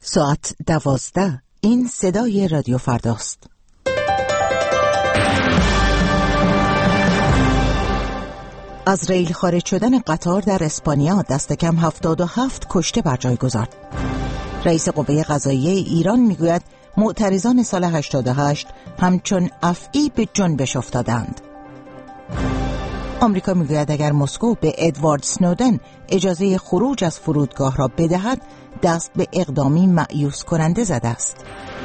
ساعت 12. این صدای رادیو فرداست. از ریل خارج شدن قطار در اسپانیا دست کم 77 کشته بر جای گذارد. رئیس قوه قضاییه ایران میگوید معترضان سال 88 همچون افعی به جنبش افتادند. آمریکا میگوید اگر مسکو به ادوارد سنودن اجازه خروج از فرودگاه را بدهد دست به اقدامی مأیوس کننده زده است.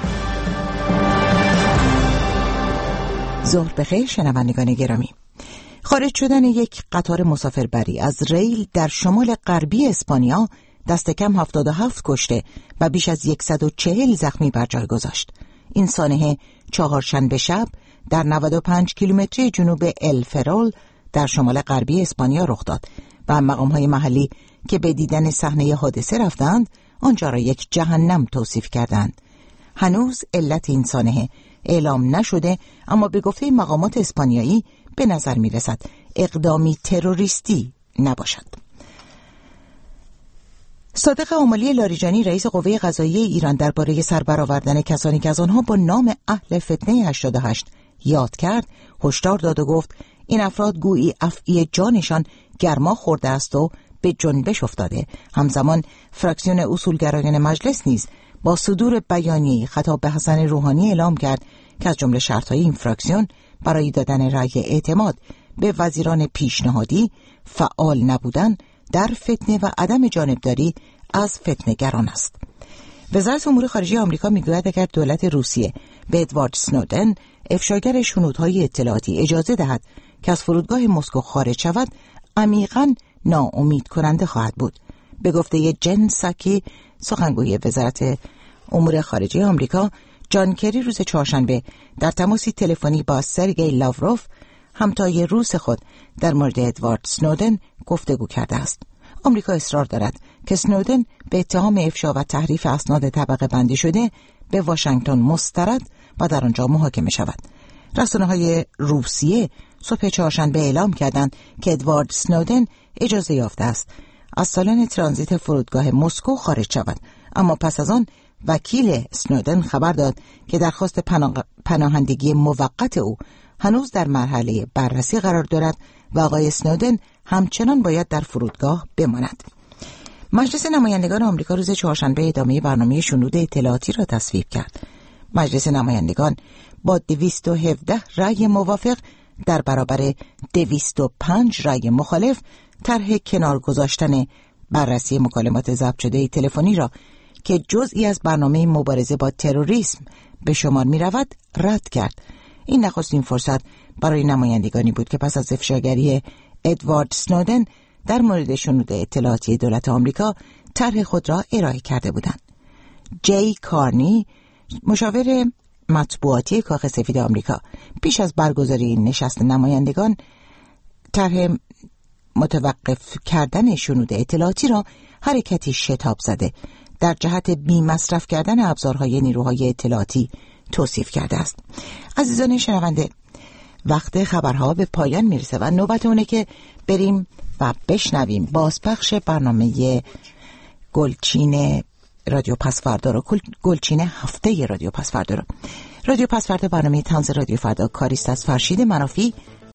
ظهر بخیر شنوندگان گرامی. خارج شدن یک قطار مسافربری از ریل در شمال غربی اسپانیا دست کم 77 کشته و بیش از 140 زخمی بر جای گذاشت. این سانحه چهارشنبه شب در 95 کیلومتری جنوب الفرول در شمال غربی اسپانیا رخ داد و مقام‌های محلی که به دیدن صحنه حادثه رفتند آنجا را یک جهنم توصیف کردند. هنوز علت این سانحه اعلام نشده، اما به گفته مقامات اسپانیایی به نظر می رسد اقدامی تروریستی نباشد. صادق آملی لاریجانی رئیس قوه قضاییه ایران درباره سربرآوردن کسانی که از آنها با نام اهل فتنه 88 یاد کرد هشدار داد و گفت این افراد گویی افعی جانشان گرما خورده است و به جنبش افتاده. همزمان فراکسیون اصولگرایان مجلس نیز با صدور بیانیه‌ای خطاب به حسن روحانی اعلام کرد که از جمله شرط‌های این فراکسیون برای دادن رأی اعتماد به وزیران پیشنهادی فعال نبودن در فتنه و عدم جانبداری از فتنه‌گران است. وزارت امور خارجه آمریکا میگوید اگر دولت روسیه به ادوارد سنودن افشاگر شنودهای اطلاعاتی اجازه دهد که از فرودگاه مسکو خارج شود عمیقاً ناامید کننده خواهد بود. به گفته جن ساکی سخنگوی وزارت امور خارجه آمریکا، جان کری روز چهارشنبه در تماسی تلفنی با سرگئی لاوروف همتای روس خود در مورد ادوارد سنودن گفتگو کرده است. آمریکا اصرار دارد که سنودن به اتهام افشا و تحریف اسناد طبقه بندی شده به واشنگتن مسترد و در آنجا محاکمه شود. رسانه‌های روسیه صبح چهارشنبه اعلام کردند که ادوارد سنودن اجازه یافته است از سالن ترانزیت فرودگاه مسکو خارج شود، اما پس از آن وکیل سنودن خبر داد که درخواست پناهندگی موقت او هنوز در مرحله بررسی قرار دارد و آقای سنودن همچنان باید در فرودگاه بماند. مجلس نمایندگان آمریکا روز چهارشنبه ادامه برنامه شنود اطلاعاتی را تصویب کرد. مجلس نمایندگان با 217 رأی موافق در برابر 205 رأی مخالف طرح کنار گذاشتن بررسی مکالمات ضبط شده تلفنی را که جزئی از برنامه مبارزه با تروریسم به شمار می رود رد کرد. این نخستین فرصت برای نمایندگانی بود که پس از افشاگری ادوارد سنودن در مورد شنود اطلاعاتی دولت آمریکا طرح خود را ارائه کرده بودند. جی کارنی مشاور مطبوعاتی کاخ سفید آمریکا پیش از برگزاری نشست نمایندگان طرح متوقف کردن شنود اطلاعاتی را حرکتی شتاب زده در جهت بی مصرف کردن ابزارهای نیروهای اطلاعاتی توصیف کرده است. عزیزان شنونده، وقت خبرها به پایان میرسه و نوبت اونه که بریم و بشنویم بازپخش برنامه گلچین رادیو پسفردا رو، گلچین هفته رادیو پسفردا رو. رادیو پسفردا برنامه طنز رادیو فردا کاریست از فرشید منافی